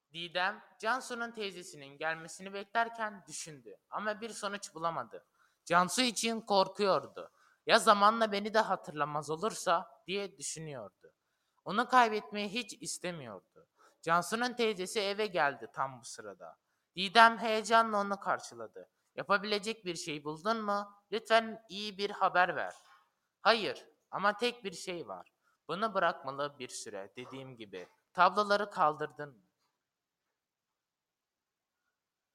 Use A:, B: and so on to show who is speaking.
A: Didem, Cansu'nun teyzesinin gelmesini beklerken düşündü ama bir sonuç bulamadı. Cansu için korkuyordu. Ya zamanla beni de hatırlamaz olursa diye düşünüyordu. Onu kaybetmeyi hiç istemiyordu. Cansu'nun teyzesi eve geldi tam bu sırada. Didem heyecanla onu karşıladı. Yapabilecek bir şey buldun mu? Lütfen iyi bir haber ver. Hayır ama tek bir şey var. Bunu bırakmalı bir süre dediğim gibi. Tabloları kaldırdın mı?